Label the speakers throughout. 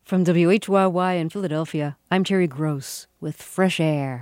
Speaker 1: From WHYY in Philadelphia, I'm Terry Gross with Fresh Air.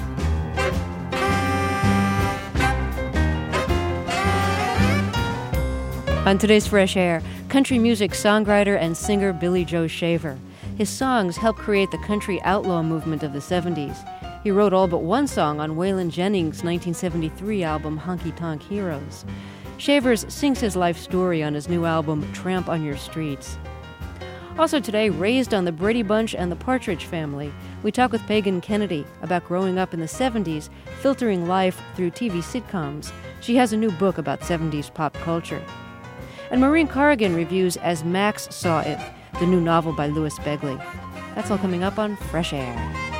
Speaker 1: On today's Fresh Air, country music songwriter and singer Billy Joe Shaver. His songs helped create the country outlaw movement of the 70s. He wrote all but one song on Waylon Jennings' 1973 album Honky Tonk Heroes. Shavers sings his life story on his new album Tramp on Your Streets. Also today, raised on the Brady Bunch and the Partridge Family, we talk with Pagan Kennedy about growing up in the 70s, filtering life through TV sitcoms. She has a new book about 70s pop culture. And Maureen Corrigan reviews As Max Saw It, the new novel by Louis Begley. That's all coming up on Fresh Air.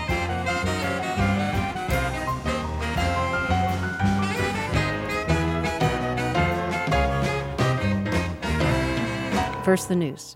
Speaker 1: First, the news.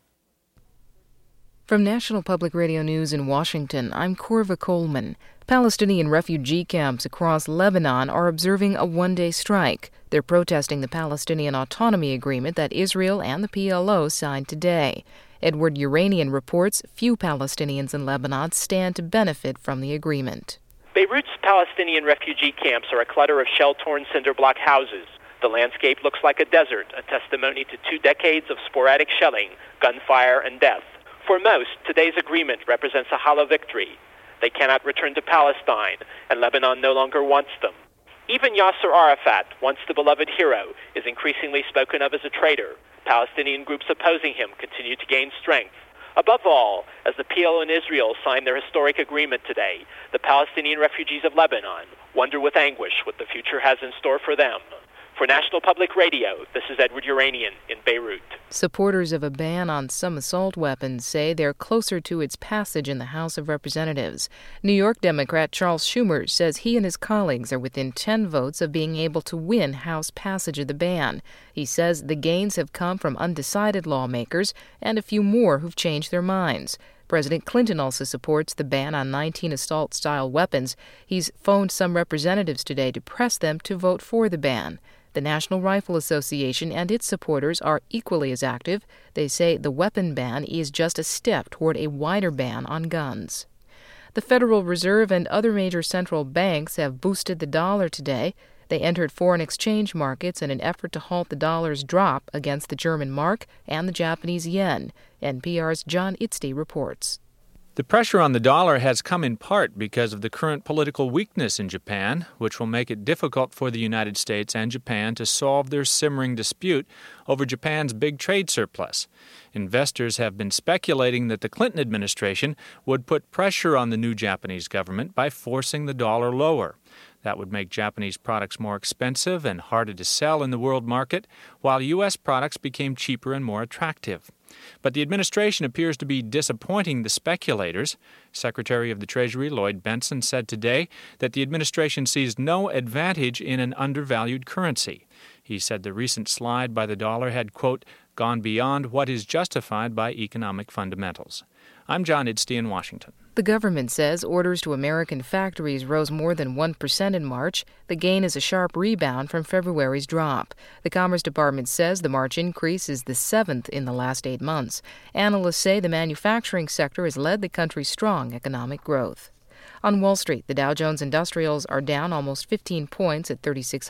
Speaker 2: From National Public Radio News in Washington, I'm Corva Coleman. Palestinian refugee camps across Lebanon are observing a one-day strike. They're protesting the Palestinian Autonomy Agreement that Israel and the PLO signed today. Edward Uranian reports few Palestinians in Lebanon stand to benefit from the agreement.
Speaker 3: Beirut's Palestinian refugee camps are a clutter of shell-torn cinder-block houses. The landscape looks like a desert, a testimony to 2 decades of sporadic shelling, gunfire, and death. For most, today's agreement represents a hollow victory. They cannot return to Palestine, and Lebanon no longer wants them. Even Yasser Arafat, once the beloved hero, is increasingly spoken of as a traitor. Palestinian groups opposing him continue to gain strength. Above all, as the PLO and Israel sign their historic agreement today, the Palestinian refugees of Lebanon wonder with anguish what the future has in store for them. For National Public Radio, this is Edward Uranian in Beirut.
Speaker 2: Supporters of a ban on some assault weapons say they're closer to its passage in the House of Representatives. New York Democrat Charles Schumer says he and his colleagues are within 10 votes of being able to win House passage of the ban. He says the gains have come from undecided lawmakers and a few more who've changed their minds. President Clinton also supports the ban on 19 assault-style weapons. He's phoned some representatives today to press them to vote for the ban. The National Rifle Association and its supporters are equally as active. They say the weapon ban is just a step toward a wider ban on guns. The Federal Reserve and other major central banks have boosted the dollar today. They entered foreign exchange markets in an effort to halt the dollar's drop against the German mark and the Japanese yen. NPR's John Itzty reports.
Speaker 4: The pressure on the dollar has come in part because of the current political weakness in Japan, which will make it difficult for the United States and Japan to solve their simmering dispute over Japan's big trade surplus. Investors have been speculating that the Clinton administration would put pressure on the new Japanese government by forcing the dollar lower. That would make Japanese products more expensive and harder to sell in the world market, while U.S. products became cheaper and more attractive. But the administration appears to be disappointing the speculators. Secretary of the Treasury Lloyd Bentsen said today that the administration sees no advantage in an undervalued currency. He said the recent slide by the dollar had, quote, gone beyond what is justified by economic fundamentals. I'm John Itzty in Washington.
Speaker 2: The government says orders to American factories rose more than 1% in March. The gain is a sharp rebound from February's drop. The Commerce Department says the March increase is the 7th in the last 8 months. Analysts say the manufacturing sector has led the country's strong economic growth. On Wall Street, the Dow Jones Industrials are down almost 15 points at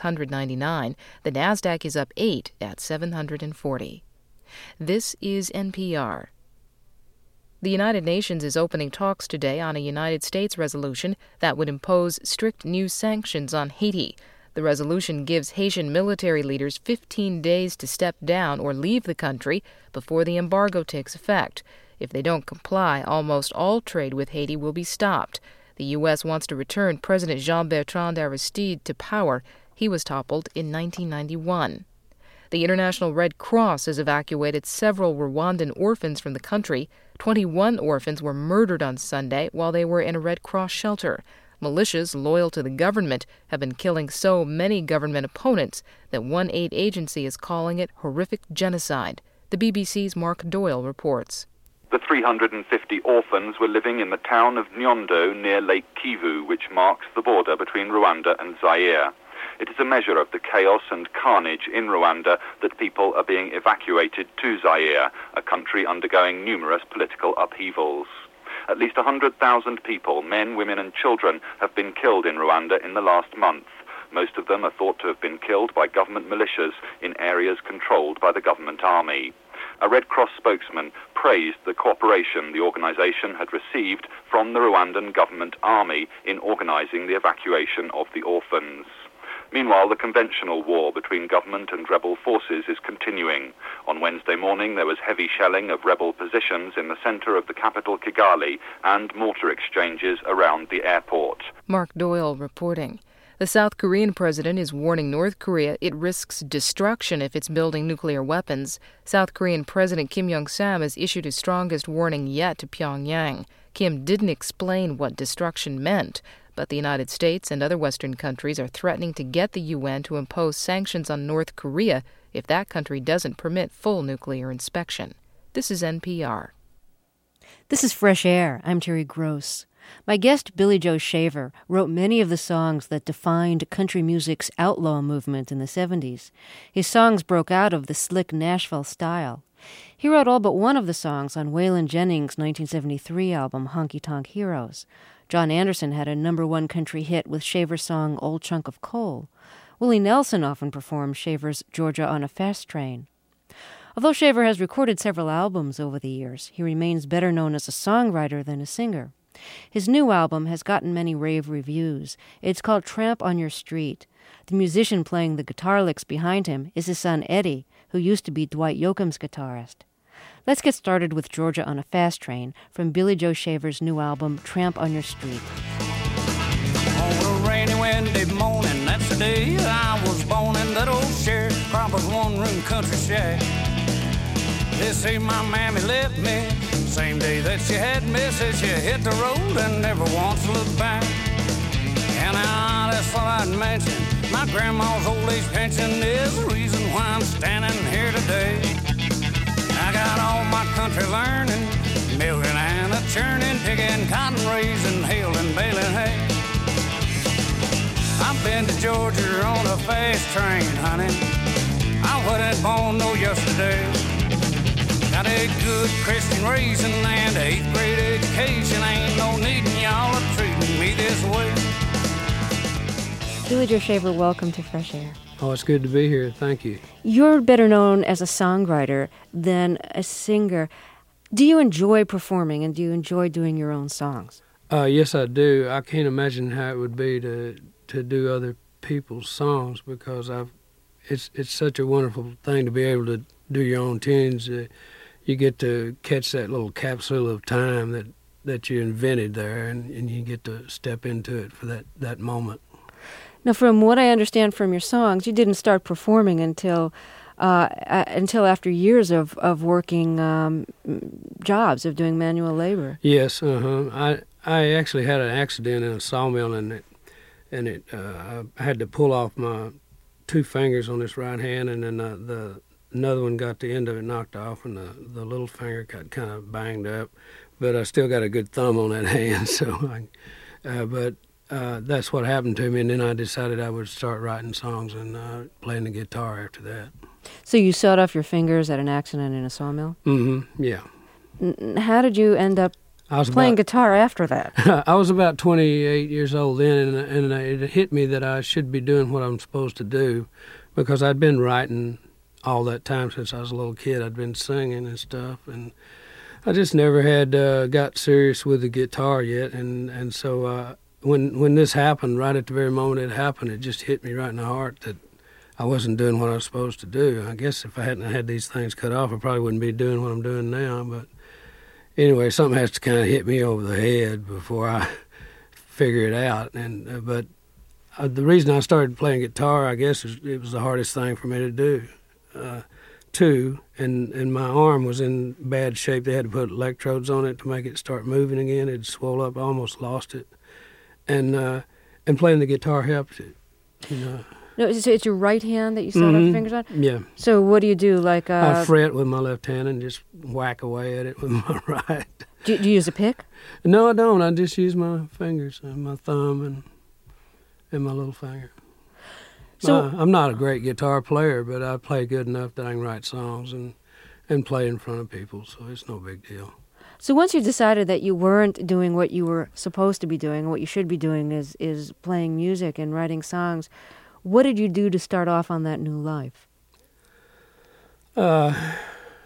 Speaker 2: 3,699. The Nasdaq is up 8 at 740. This is NPR. The United Nations is opening talks today on a United States resolution that would impose strict new sanctions on Haiti. The resolution gives Haitian military leaders 15 days to step down or leave the country before the embargo takes effect. If they don't comply, almost all trade with Haiti will be stopped. The U.S. wants to return President Jean-Bertrand Aristide to power. He was toppled in 1991. The International Red Cross has evacuated several Rwandan orphans from the country. 21 orphans were murdered on Sunday while they were in a Red Cross shelter. Militias loyal to the government have been killing so many government opponents that one aid agency is calling it horrific genocide. The BBC's Mark Doyle reports.
Speaker 5: The 350 orphans were living in the town of Nyondo near Lake Kivu, which marks the border between Rwanda and Zaire. It is a measure of the chaos and carnage in Rwanda that people are being evacuated to Zaire, a country undergoing numerous political upheavals. At least 100,000 people, men, women and children, have been killed in Rwanda in the last month. Most of them are thought to have been killed by government militias in areas controlled by the government army. A Red Cross spokesman praised the cooperation the organization had received from the Rwandan government army in organizing the evacuation of the orphans. Meanwhile, the conventional war between government and rebel forces is continuing. On Wednesday morning, there was heavy shelling of rebel positions in the center of the capital, Kigali, and mortar exchanges around the airport.
Speaker 2: Mark Doyle reporting. The South Korean president is warning North Korea it risks destruction if it's building nuclear weapons. South Korean President Kim Jong-sam has issued his strongest warning yet to Pyongyang. Kim didn't explain what destruction meant, but the United States and other Western countries are threatening to get the UN to impose sanctions on North Korea if that country doesn't permit full nuclear inspection. This is NPR.
Speaker 1: This is Fresh Air. I'm Terry Gross. My guest, Billy Joe Shaver, wrote many of the songs that defined country music's outlaw movement in the 70s. His songs broke out of the slick Nashville style. He wrote all but one of the songs on Waylon Jennings' 1973 album, Honky Tonk Heroes. John Anderson had a #1 country hit with Shaver's song Old Chunk of Coal. Willie Nelson often performed Shaver's Georgia on a Fast Train. Although Shaver has recorded several albums over the years, he remains better known as a songwriter than a singer. His new album has gotten many rave reviews. It's called Tramp on Your Street. The musician playing the guitar licks behind him is his son Eddie, who used to be Dwight Yoakam's guitarist. Let's get started with Georgia on a Fast Train from Billy Joe Shaver's new album, Tramp on Your Street.
Speaker 6: On a rainy, windy morning, that's the day I was born in that old Sheriff Cropper's one-room country shack. They say my mammy left me same day that she had me, said she hit the road and never once looked back. And that's what I'd mention. My grandma's old age pension is the reason why I'm standing here today. I got all my country learning, milking and a churning, picking cotton, raising, hailing, baling hay. I've been to Georgia on a fast train, honey. I wasn't born no yesterday. Got a good Christian raising and 8th grade education. Ain't no needin' y'all are treating me this way.
Speaker 1: Billy Joe Shaver, welcome to Fresh Air.
Speaker 7: Oh, it's good to be here. Thank you.
Speaker 1: You're better known as a songwriter than a singer. Do you enjoy performing and do you enjoy doing your own songs?
Speaker 7: Yes, I do. I can't imagine how it would be to do other people's songs because it's such a wonderful thing to be able to do your own tunes. You get to catch that little capsule of time that you invented there, and you get to step into it for that moment.
Speaker 1: Now, from what I understand from your songs, you didn't start performing until after years of working jobs, of doing manual labor.
Speaker 7: Yes, I actually had an accident in a sawmill, and I had to pull off my 2 fingers on this right hand, and then another one got the end of it knocked off, and the little finger got kind of banged up. But I still got a good thumb on that hand, so that's what happened to me. And then I decided I would start writing songs and playing the guitar after that.
Speaker 1: So you sawed off your fingers at an accident in a sawmill?
Speaker 7: Mm-hmm, yeah.
Speaker 1: How did you end up playing guitar after that?
Speaker 7: I was about 28 years old then, and it hit me that I should be doing what I'm supposed to do because I'd been writing all that time since I was a little kid. I'd been singing and stuff, and I just never had got serious with the guitar yet. And so when this happened, right at the very moment it happened, it just hit me right in the heart that I wasn't doing what I was supposed to do. I guess if I hadn't had these things cut off, I probably wouldn't be doing what I'm doing now. But anyway, something has to kind of hit me over the head before I figure it out. And the reason I started playing guitar, I guess, is it was the hardest thing for me to do. And my arm was in bad shape. They had to put electrodes on it to make it start moving again. It swelled up, I almost lost it. And playing the guitar helped it, you know.
Speaker 1: No, so it's your right hand that you sawed off your fingers on?
Speaker 7: Yeah.
Speaker 1: So what do you do? Like
Speaker 7: I fret with my left hand and just whack away at it with my right.
Speaker 1: Do you use a pick?
Speaker 7: No, I don't. I just use my fingers, my thumb and my little finger.
Speaker 1: So
Speaker 7: I'm not a great guitar player, but I play good enough that I can write songs and play in front of people, so it's no big deal.
Speaker 1: So once you decided that you weren't doing what you were supposed to be doing, what you should be doing is playing music and writing songs, what did you do to start off on that new life?
Speaker 7: I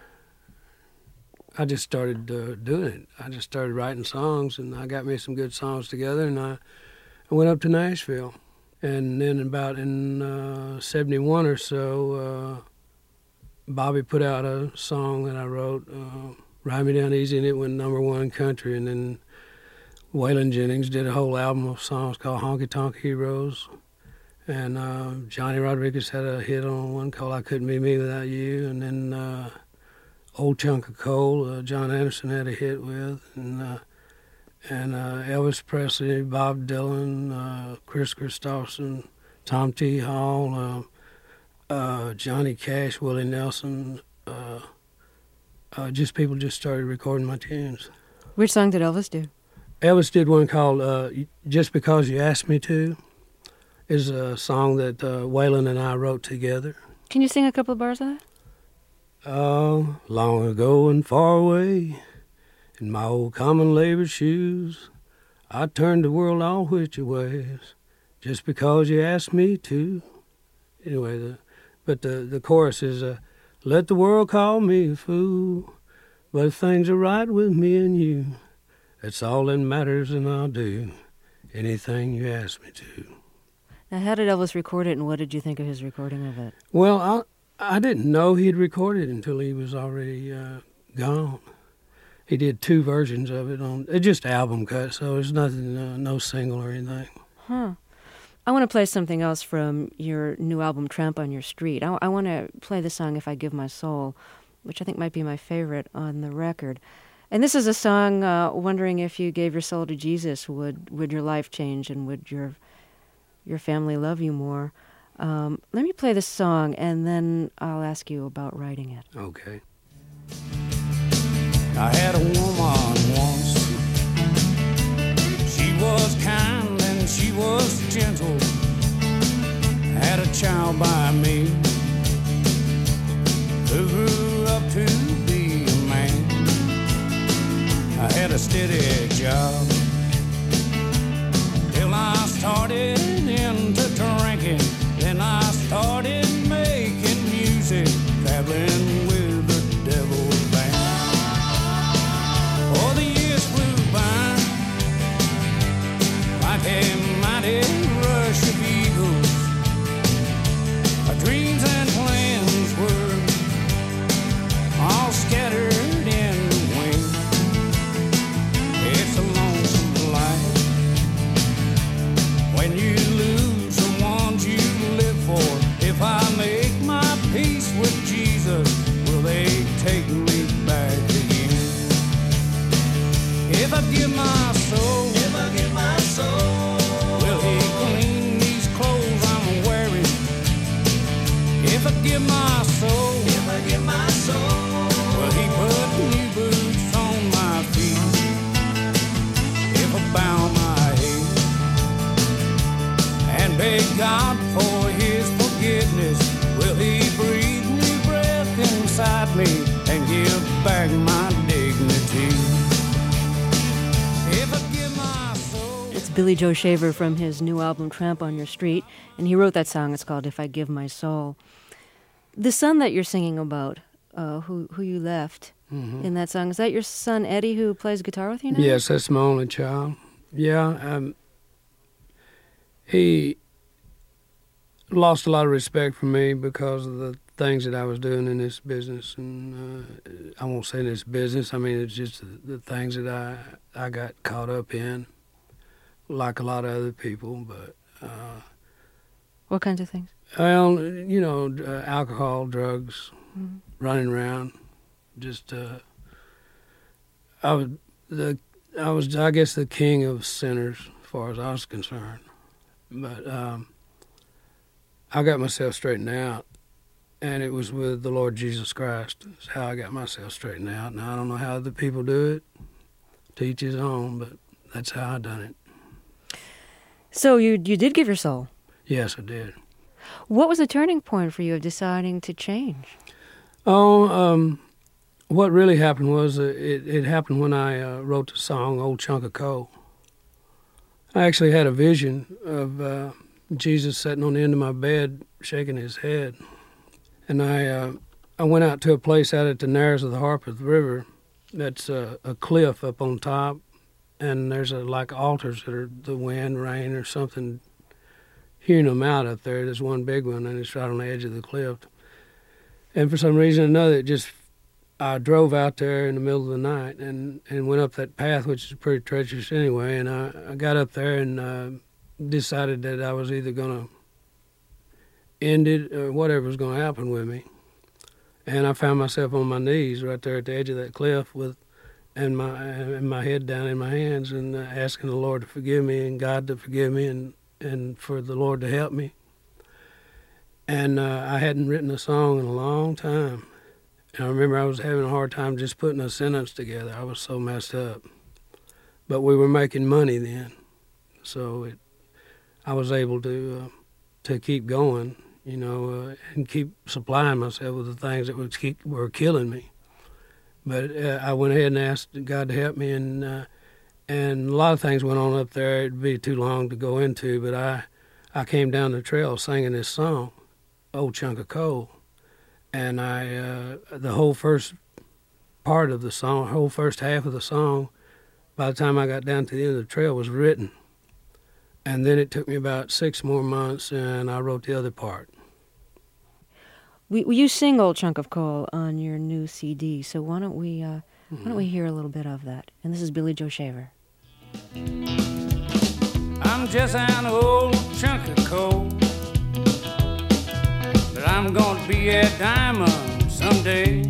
Speaker 7: just started doing it. I just started writing songs, and I got me some good songs together, and I went up to Nashville. And then about in 71 or so, Bobby put out a song that I wrote, Ride Me Down Easy, and it went #1 country. And then Waylon Jennings did a whole album of songs called Honky Tonk Heroes. And Johnny Rodriguez had a hit on one called I Couldn't Be Me Without You. And then Old Chunk of Coal, John Anderson had a hit with. And Elvis Presley, Bob Dylan, Chris Christopherson, Tom T. Hall, Johnny Cash, Willie Nelson. People just started recording my tunes.
Speaker 1: Which song did Elvis do?
Speaker 7: Elvis did one called Just Because You Asked Me To. Is a song that Waylon and I wrote together.
Speaker 1: Can you sing a couple of bars of that?
Speaker 7: Long ago and far away, in my old common labor shoes, I turned the world all which ways, just because you asked me to. Anyway, the chorus is, let the world call me a fool, but if things are right with me and you, that's all that matters, and I'll do anything you ask me to.
Speaker 1: Now, how did Elvis record it, and what did you think of his recording of it?
Speaker 7: Well, I didn't know he'd recorded it until he was already gone. He did 2 versions of it on just album cut, so there's nothing, no single or anything.
Speaker 1: Huh. I want to play something else from your new album, Tramp on Your Street. I want to play the song If I Give My Soul, which I think might be my favorite on the record. And this is a song wondering if you gave your soul to Jesus, would your life change, and would your family love you more? Let me play this song, and then I'll ask you about writing it.
Speaker 7: Okay.
Speaker 6: I had a woman once. She was kind and she was gentle. Had a child by me who grew up to be a man. I had a steady job till I started into drinking. Then I started making music, traveling with the devil's band. Oh, the years flew by like a mighty rush of eagles. Our dreams and plans were all scattered in the wind. It's a lonesome life when you lose the ones you live for. If I make my peace with Jesus, will they take me back again? If I give my soul, will he clean these clothes I'm wearing? If I give my soul, will he put new boots on my feet? If I bow my head and beg God for his forgiveness, will he breathe new breath inside me and give back my dignity? If I give my soul.
Speaker 1: It's Billy Joe Shaver from his new album, Tramp on Your Street, and he wrote that song. It's called If I Give My Soul. The son that you're singing about, who you left in that song, is that your son Eddie who plays guitar with you now?
Speaker 7: Yes, that's my only child. Yeah, he lost a lot of respect for me because of the things that I was doing in this business, and I won't say this business. I mean, it's just the things that I got caught up in, like a lot of other people. But
Speaker 1: What kinds of things?
Speaker 7: well, you know, alcohol, drugs, running around. Just I was I guess the king of sinners as far as I was concerned. But I got myself straightened out, and it was with the Lord Jesus Christ. That's how I got myself straightened out. Now, I don't know how other people do it, to each his own, but that's how I done it.
Speaker 1: So you did give your soul?
Speaker 7: Yes, I did.
Speaker 1: What was the turning point for you of deciding to change?
Speaker 7: What really happened was it happened when I wrote the song Old Chunk of Coal. I actually had a vision of Jesus sitting on the end of my bed shaking his head. And I went out to a place out at the Narrows of the Harpeth River that's a cliff up on top, and there's like altars that are the wind, rain, or something hewing them out up there. There's one big one, and it's right on the edge of the cliff. And for some reason or another, I drove out there in the middle of the night and went up that path, which is pretty treacherous anyway, and I got up there and decided that I was either going to end it or whatever was going to happen with me. And I found myself on my knees right there at the edge of that cliff and my head down in my hands and asking the Lord to forgive me and God to forgive me and for the Lord to help me. And I hadn't written a song in a long time. And I remember I was having a hard time just putting a sentence together. I was so messed up. But we were making money then, so I was able to keep going, and keep supplying myself with the things that were killing me. But I went ahead and asked God to help me, and a lot of things went on up there. It'd be too long to go into, but I came down the trail singing this song, Old Chunk of Coal. And the whole first part of the song, whole first half of the song, by the time I got down to the end of the trail, was written. And then it took me about 6 more months, and I wrote the other part.
Speaker 1: You sing Old Chunk of Coal on your new CD, so why don't we hear a little bit of that? And this is Billy Joe Shaver.
Speaker 6: I'm just an old chunk of coal, but I'm gonna be a diamond someday.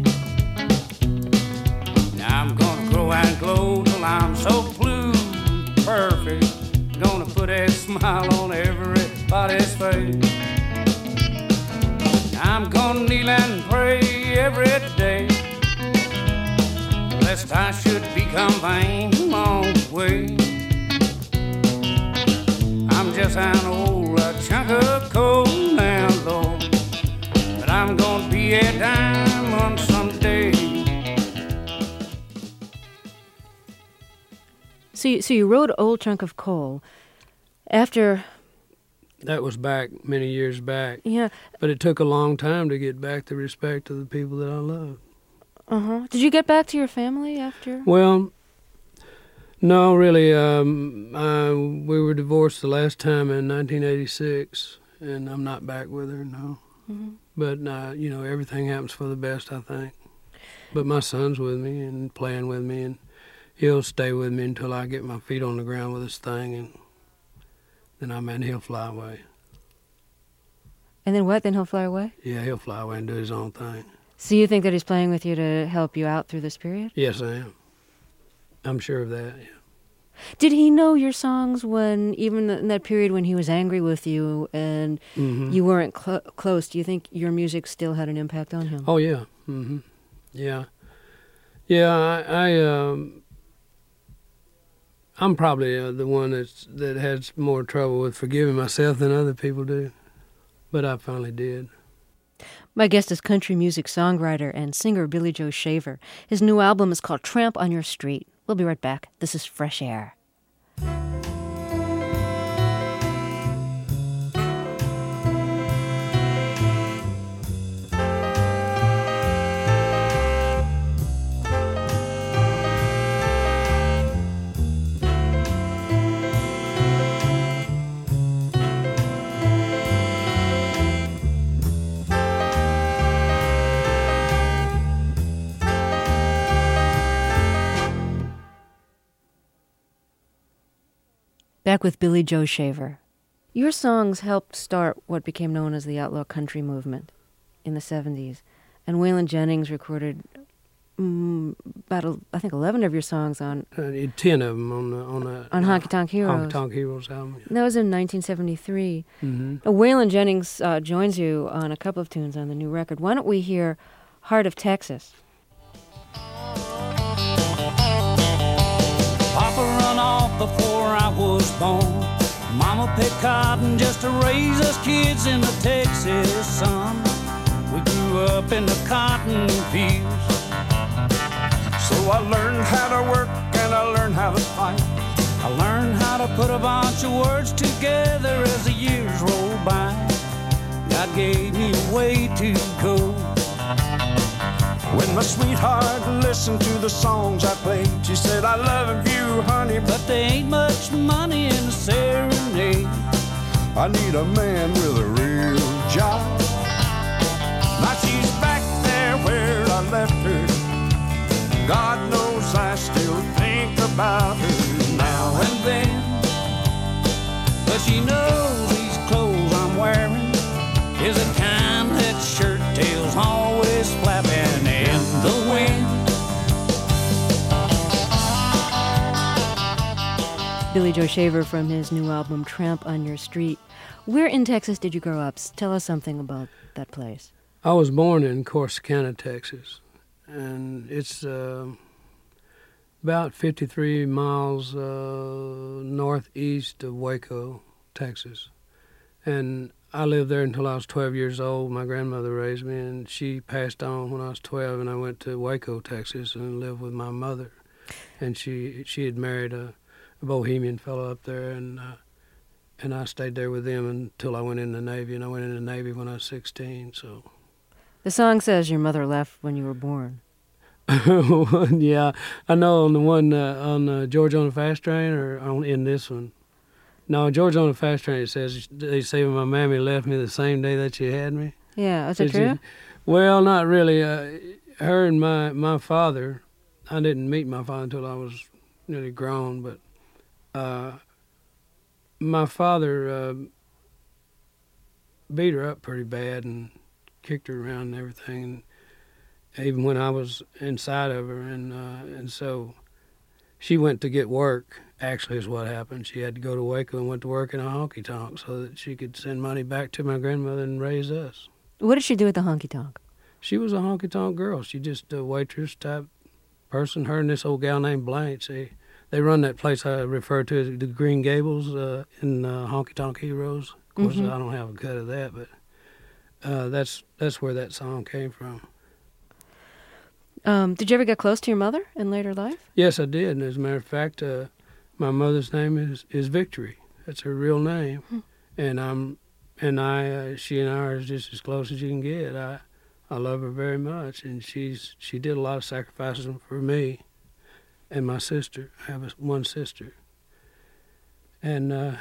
Speaker 6: Now I'm gonna grow and glow till I'm so blue, perfect. Gonna put a smile on everybody's face. I'm gonna kneel and pray every day, lest I should become vain along the way. I'm just an old chunk of coal now, Lord, but I'm gonna be a diamond someday.
Speaker 1: So you wrote Old Chunk of Coal after...
Speaker 7: That was back many years back.
Speaker 1: Yeah.
Speaker 7: But it took a long time to get back the respect of the people that I loved.
Speaker 1: Uh-huh. Did you get back to your family after?
Speaker 7: Well, no, really. We were divorced the last time in 1986, and I'm not back with her, no. Mm-hmm. But, everything happens for the best, I think. But my son's with me and playing with me, and he'll stay with me until I get my feet on the ground with this thing, and then he'll fly away.
Speaker 1: And then what? Then he'll fly away?
Speaker 7: Yeah, he'll fly away and do his own thing.
Speaker 1: So you think that he's playing with you to help you out through this period?
Speaker 7: Yes, I am. I'm sure of that, yeah.
Speaker 1: Did he know your songs even in that period when he was angry with you and you weren't close? Do you think your music still had an impact on him?
Speaker 7: Oh, yeah. Mm-hmm. Yeah. Yeah, I'm probably the one that has more trouble with forgiving myself than other people do, but I finally did.
Speaker 1: My guest is country music songwriter and singer Billy Joe Shaver. His new album is called Tramp on Your Street. We'll be right back. This is Fresh Air. Back with Billy Joe Shaver. Your songs helped start what became known as the outlaw country movement in the 70s. And Waylon Jennings recorded about, I think, 11 of your songs on...
Speaker 7: 10 of them on
Speaker 1: Honky Tonk Heroes.
Speaker 7: Honky Tonk Heroes album. Yeah.
Speaker 1: That was in 1973.
Speaker 7: Mm-hmm.
Speaker 1: Waylon Jennings joins you on a couple of tunes on the new record. Why don't we hear Heart of Texas?
Speaker 6: Papa run off before I was born. Mama Mama picked cotton just to raise us kids in the Texas sun. We grew up in the cotton fields.
Speaker 8: So I learned how to work and I learned how to fight.
Speaker 6: I learned how to put a bunch of words together as the years rolled by. God gave me a way to go.
Speaker 8: When my sweetheart listened to the songs I played, she said, I love you, honey,
Speaker 6: but there ain't much money in the serenade.
Speaker 8: I need a man with a real job. Now she's back there where I left her. God knows I still think about her now and then.
Speaker 6: But she knows these clothes I'm wearing is the kind that shirt tails always flapping in the wind.
Speaker 1: Billy Joe Shaver from his new album Tramp on Your Street. Where in Texas did you grow up? Tell us something about that place.
Speaker 7: I was born in Corsicana, Texas, and it's about 53 miles northeast of Waco, Texas. And I lived there until I was 12 years old. My grandmother raised me, and she passed on when I was 12, and I went to Waco, Texas, and lived with my mother. And she had married a Bohemian fellow up there, and I stayed there with them until I went in the Navy, and I went in the Navy when I was 16. So
Speaker 1: the song says your mother left when you were born.
Speaker 7: Yeah, I know on the one on George on the Fast Train, or in this one. No, George on the Fast Train, it says, they say my mammy left me the same day that she had me.
Speaker 1: Yeah, is that true?
Speaker 7: Well, not really. Her and my father, I didn't meet my father until I was nearly grown, but my father beat her up pretty bad and kicked her around and everything, and even when I was inside of her, and so she went to get work. Actually, is what happened. She had to go to Waco and went to work in a honky-tonk so that she could send money back to my grandmother and raise us.
Speaker 1: What did she do at the honky-tonk?
Speaker 7: She was a honky-tonk girl. She just a waitress-type person. Her and this old gal named Blanche, they run that place I refer to as the Green Gables in Honky Tonk Heroes. Of course, I don't have a cut of that, but that's where that song came from.
Speaker 1: Did you ever get close to your mother in later life?
Speaker 7: Yes, I did. And as a matter of fact, my mother's name is Victory. That's her real name. And she and I are just as close as you can get. I love her very much, and she did a lot of sacrifices for me and my sister. I have one sister. And I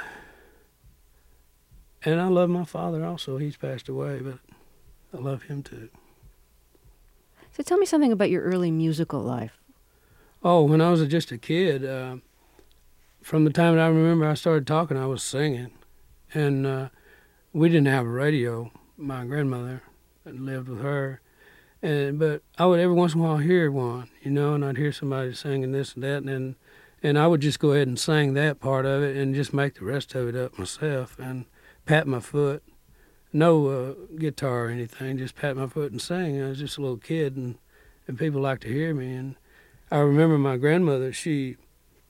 Speaker 7: love my father also. He's passed away, but I love him too.
Speaker 1: So tell me something about your early musical life.
Speaker 7: Oh, when I was just a kid, from the time that I remember I started talking, I was singing. And we didn't have a radio. My grandmother lived with her. But I would every once in a while hear one, and I'd hear somebody singing this and that, and I would just go ahead and sing that part of it and just make the rest of it up myself and pat my foot. No guitar or anything, just pat my foot and sing. I was just a little kid, and people liked to hear me. And I remember my grandmother, she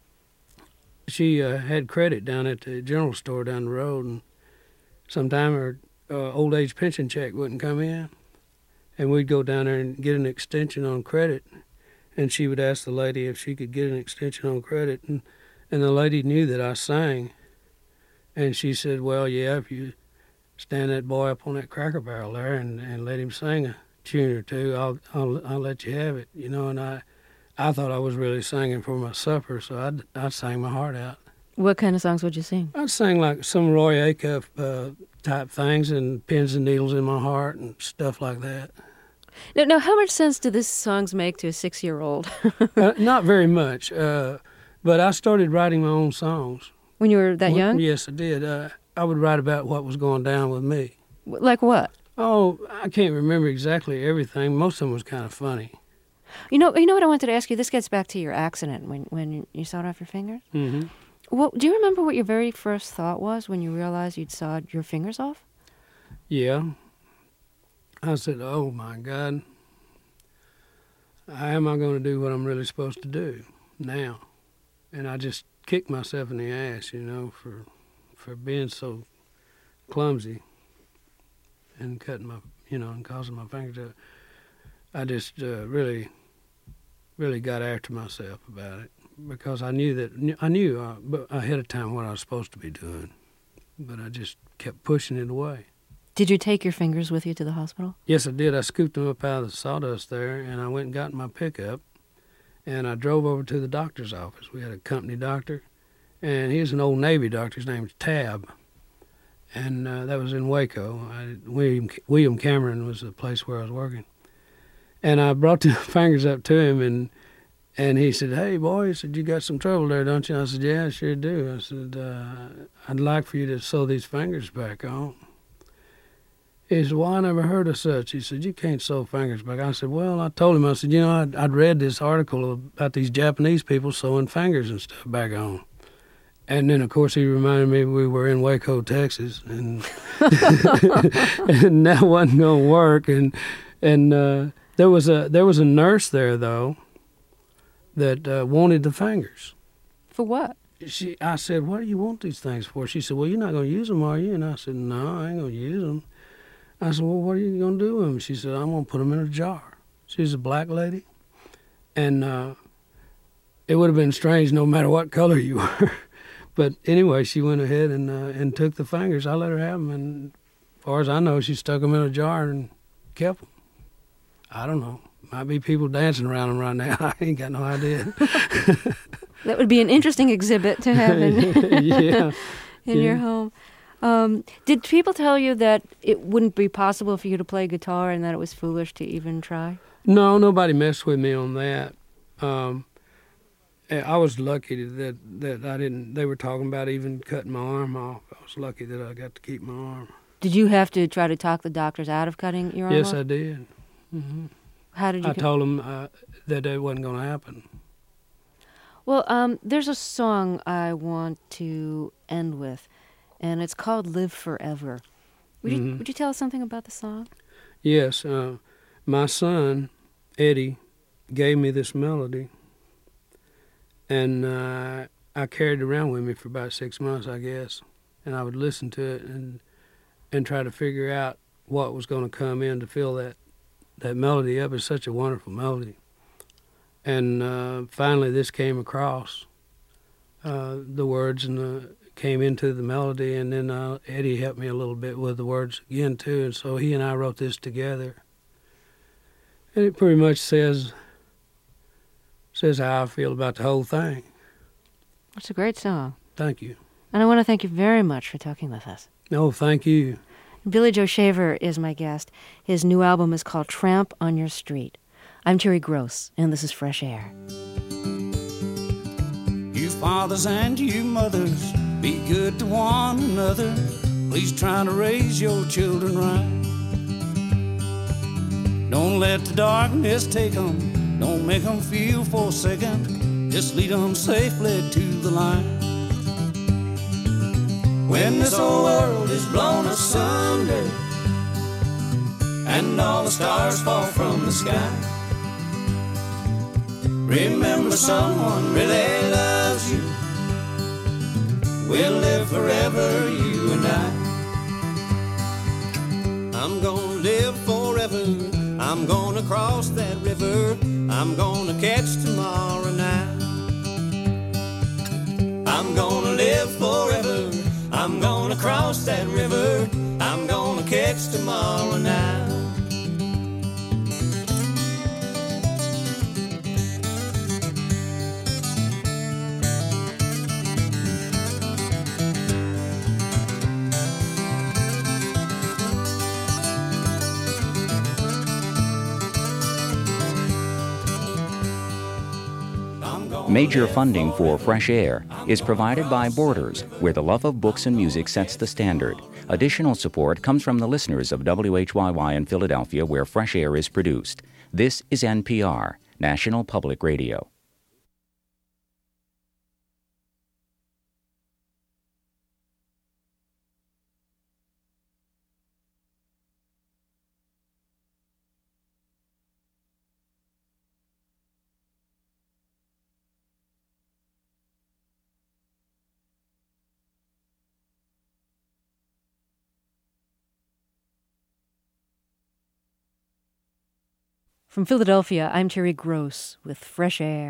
Speaker 7: had credit down at the general store down the road, and sometime her old age pension check wouldn't come in. And we'd go down there and get an extension on credit, and she would ask the lady if she could get an extension on credit, and the lady knew that I sang, and she said, well, yeah, if you stand that boy up on that Cracker Barrel there and let him sing a tune or two, I'll let you have it, and I thought I was really singing for my supper, so I sang my heart out.
Speaker 1: What kind of songs would you sing?
Speaker 7: I'd sing like some Roy Acuff type things, and Pins and Needles in My Heart and stuff like that.
Speaker 1: Now, how much sense do these songs make to a 6-year-old?
Speaker 7: Not very much, but I started writing my own songs.
Speaker 1: When you were that young?
Speaker 7: Yes, I did. I would write about what was going down with me.
Speaker 1: Like what?
Speaker 7: Oh, I can't remember exactly everything. Most of them was kind of funny.
Speaker 1: You know what I wanted to ask you? This gets back to your accident when you sawed off your fingers.
Speaker 7: Mm-hmm.
Speaker 1: Well, do you remember what your very first thought was when you realized you'd sawed your fingers off?
Speaker 7: Yeah. I said, oh, my God. How am I going to do what I'm really supposed to do now? And I just kicked myself in the ass, for for being so clumsy and cutting my, and causing my fingers to. I just really got after myself about it because I knew ahead of time what I was supposed to be doing, but I just kept pushing it away.
Speaker 1: Did you take your fingers with you to the hospital?
Speaker 7: Yes, I did. I scooped them up out of the sawdust there, and I went and got in my pickup, and I drove over to the doctor's office. We had a company doctor, and he was an old Navy doctor. His name was Tab, and that was in Waco. William Cameron was the place where I was working. And I brought the fingers up to him, and he said, "Hey, boy," he said, "you got some trouble there, don't you?" I said, "Yeah, I sure do." I said, "I'd like for you to sew these fingers back on." He said, "Well, I never heard of such." He said, "You can't sew fingers back." I said, "Well," I told him, I said, I'd read this article about these Japanese people sewing fingers and stuff back on. And then, of course, he reminded me we were in Waco, Texas, and and that wasn't going to work. And there was a nurse there, though, that wanted the fingers.
Speaker 1: For what?
Speaker 7: I said, "What do you want these things for?" She said, "Well, you're not going to use them, are you?" And I said, "No, I ain't going to use them." I said, "Well, what are you going to do with them?" She said, "I'm going to put them in a jar." She's a black lady. And it would have been strange no matter what color you were. But anyway, she went ahead and took the fingers. I let her have them. And as far as I know, she stuck them in a jar and kept them. I don't know. Might be people dancing around them right now. I ain't got no idea.
Speaker 1: That would be an interesting exhibit to have in your home. Did people tell you that it wouldn't be possible for you to play guitar and that it was foolish to even try? No,
Speaker 7: nobody messed with me on that. I was lucky that I didn't. They were talking about even cutting my arm off. I was lucky that I got to keep my arm.
Speaker 1: Did you have to try to talk the doctors out of cutting your arm off?
Speaker 7: Yes, I did. Mm-hmm.
Speaker 1: How did you?
Speaker 7: I told them that it wasn't going to happen.
Speaker 1: Well, there's a song I want to end with, and it's called "Live Forever." Would you tell us something about the song?
Speaker 7: Yes, my son Eddie gave me this melody, and I carried it around with me for about 6 months, I guess, and I would listen to it and try to figure out what was going to come in to fill that melody up. It's such a wonderful melody. And finally this came across, the words came into the melody, and then Eddie helped me a little bit with the words again too, and so he and I wrote this together. And it pretty much says how I feel about the whole thing.
Speaker 1: It's a great song.
Speaker 7: Thank you.
Speaker 1: And I want to thank you very much for talking with us.
Speaker 7: No, thank you.
Speaker 1: Billy Joe Shaver is my guest. His new album is called Tramp on Your Street. I'm Terry Gross, and this is Fresh Air.
Speaker 6: You fathers and you mothers, be good to one another. Please try to raise your children right. Don't let the darkness take them. Don't make them feel forsaken. Just lead them safely to the light. When this old world is blown asunder and all the stars fall from the sky, remember someone really loves you. We'll live forever, you and I. I'm gonna live forever. I'm gonna cross that river. I'm gonna catch tomorrow night. I'm gonna live forever. I'm gonna cross that river. I'm gonna catch tomorrow night.
Speaker 9: Major funding for Fresh Air is provided by Borders, where the love of books and music sets the standard. Additional support comes from the listeners of WHYY in Philadelphia, where Fresh Air is produced. This is NPR, National Public Radio.
Speaker 1: From Philadelphia, I'm Terry Gross with Fresh Air.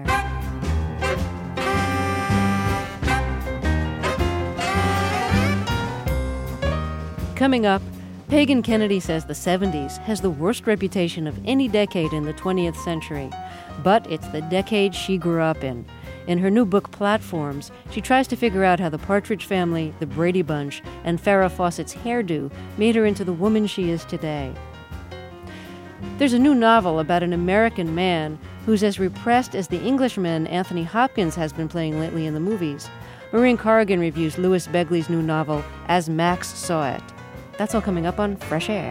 Speaker 1: Coming up, Pagan Kennedy says the 70s has the worst reputation of any decade in the 20th century, but it's the decade she grew up in. In her new book, Platforms, she tries to figure out how the Partridge Family, the Brady Bunch, and Farrah Fawcett's hairdo made her into the woman she is today. There's a new novel about an American man who's as repressed as the Englishman Anthony Hopkins has been playing lately in the movies. Maureen Corrigan reviews Louis Begley's new novel, As Max Saw It. That's all coming up on Fresh Air.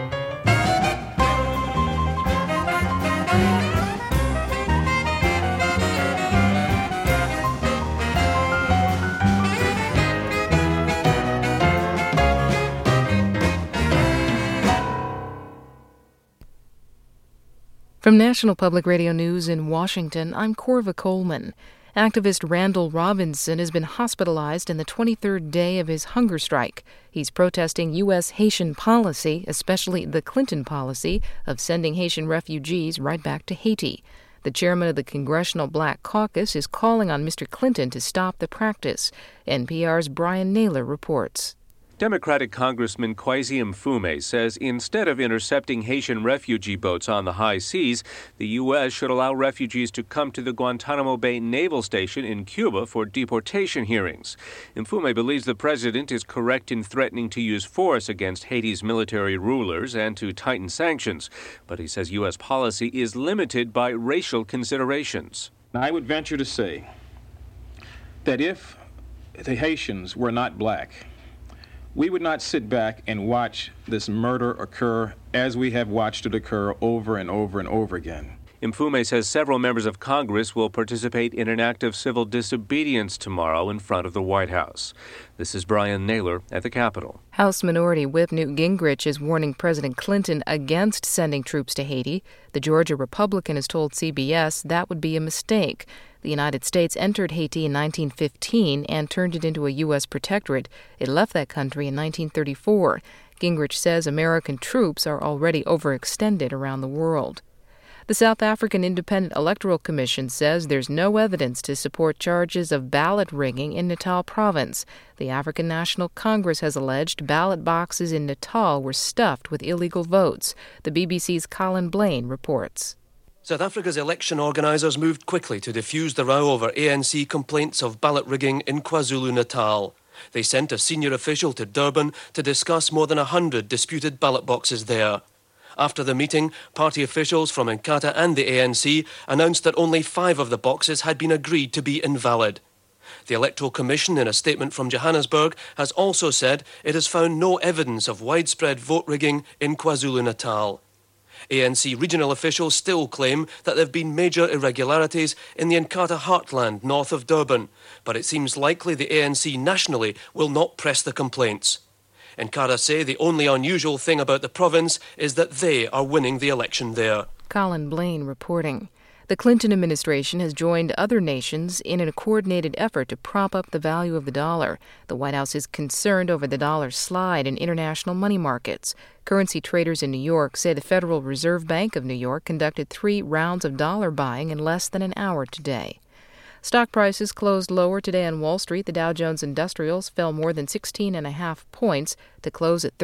Speaker 2: From National Public Radio News in Washington, I'm Corva Coleman. Activist Randall Robinson has been hospitalized in the 23rd day of his hunger strike. He's protesting U.S. Haitian policy, especially the Clinton policy of sending Haitian refugees right back to Haiti. The chairman of the Congressional Black Caucus is calling on Mr. Clinton to stop the practice. NPR's Brian Naylor reports.
Speaker 10: Democratic Congressman Kwesi Mfume says instead of intercepting Haitian refugee boats on the high seas, the U.S. should allow refugees to come to the Guantanamo Bay Naval Station in Cuba for deportation hearings. Mfume believes the president is correct in threatening to use force against Haiti's military rulers and to tighten sanctions, but he says U.S. policy is limited by racial considerations.
Speaker 11: I would venture to say that if the Haitians were not black, we would not sit back and watch this murder occur as we have watched it occur over and over and over again.
Speaker 10: Mfume says several members of Congress will participate in an act of civil disobedience tomorrow in front of the White House. This is Brian Naylor at the Capitol.
Speaker 2: House Minority Whip Newt Gingrich is warning President Clinton against sending troops to Haiti. The Georgia Republican has told CBS that would be a mistake. The United States entered Haiti in 1915 and turned it into a U.S. protectorate. It left that country in 1934. Gingrich says American troops are already overextended around the world. The South African Independent Electoral Commission says there's no evidence to support charges of ballot rigging in Natal province. The African National Congress has alleged ballot boxes in Natal were stuffed with illegal votes. The BBC's Colin Blaine reports.
Speaker 12: South Africa's election organisers moved quickly to defuse the row over ANC complaints of ballot rigging in KwaZulu-Natal. They sent a senior official to Durban to discuss more than 100 disputed ballot boxes there. After the meeting, party officials from Inkatha and the ANC announced that only 5 of the boxes had been agreed to be invalid. The Electoral Commission, in a statement from Johannesburg, has also said it has found no evidence of widespread vote rigging in KwaZulu-Natal. ANC regional officials still claim that there have been major irregularities in the Inkatha heartland north of Durban, but it seems likely the ANC nationally will not press the complaints. Inkatha say the only unusual thing about the province is that they are winning the election there.
Speaker 2: Colin Blaine reporting. The Clinton administration has joined other nations in a coordinated effort to prop up the value of the dollar. The White House is concerned over the dollar's slide in international money markets. Currency traders in New York say the Federal Reserve Bank of New York conducted 3 rounds of dollar buying in less than an hour today. Stock prices closed lower today on Wall Street. The Dow Jones Industrials fell more than 16.5 points to close at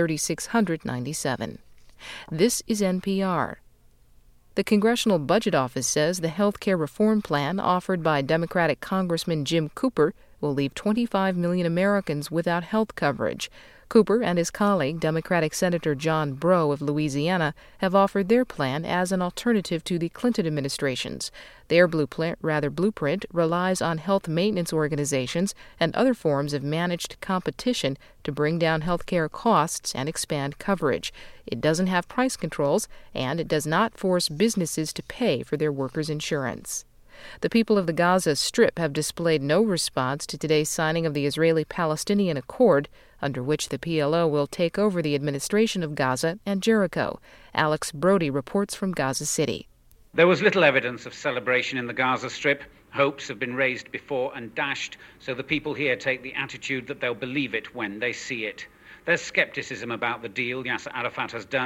Speaker 2: 3,697. This is NPR. The Congressional Budget Office says the health care reform plan offered by Democratic Congressman Jim Cooper will leave 25 million Americans without health coverage. Cooper and his colleague, Democratic Senator John Breaux of Louisiana, have offered their plan as an alternative to the Clinton administration's. Their blueprint relies on health maintenance organizations and other forms of managed competition to bring down health care costs and expand coverage. It doesn't have price controls, and it does not force businesses to pay for their workers' insurance. The people of the Gaza Strip have displayed no response to today's signing of the Israeli-Palestinian Accord, under which the PLO will take over the administration of Gaza and Jericho. Alex Brody reports from Gaza City.
Speaker 13: There was little evidence of celebration in the Gaza Strip. Hopes have been raised before and dashed, so the people here take the attitude that they'll believe it when they see it. There's skepticism about the deal Yasser Arafat has done.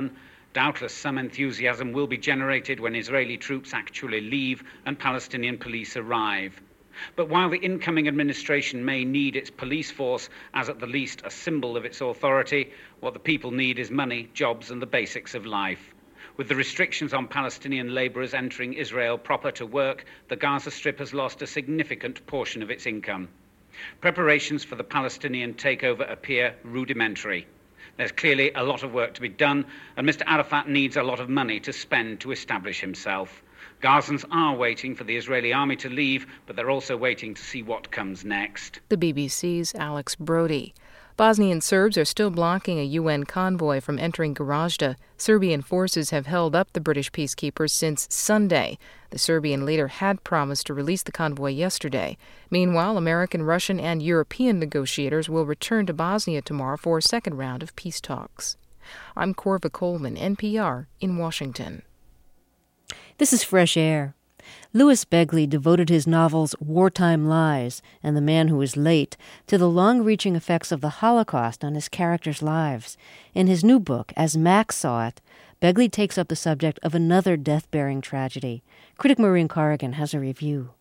Speaker 13: Doubtless some enthusiasm will be generated when Israeli troops actually leave and Palestinian police arrive. But while the incoming administration may need its police force as at the least a symbol of its authority, what the people need is money, jobs, and the basics of life. With the restrictions on Palestinian labourers entering Israel proper to work, the Gaza Strip has lost a significant portion of its income. Preparations for the Palestinian takeover appear rudimentary. There's clearly a lot of work to be done, and Mr. Arafat needs a lot of money to spend to establish himself. Gazans are waiting for the Israeli army to leave, but they're also waiting to see what comes next.
Speaker 2: The BBC's Alex Brody. Bosnian Serbs are still blocking a UN convoy from entering Gorazde. Serbian forces have held up the British peacekeepers since Sunday. The Serbian leader had promised to release the convoy yesterday. Meanwhile, American, Russian, and European negotiators will return to Bosnia tomorrow for a second round of peace talks. I'm Corva Coleman, NPR, in Washington.
Speaker 1: This is Fresh Air. Louis Begley devoted his novels Wartime Lies and The Man Who Is Late to the long-reaching effects of the Holocaust on his characters' lives. In his new book, As Max Saw It, Begley takes up the subject of another death-bearing tragedy. Critic Maureen Corrigan has a review.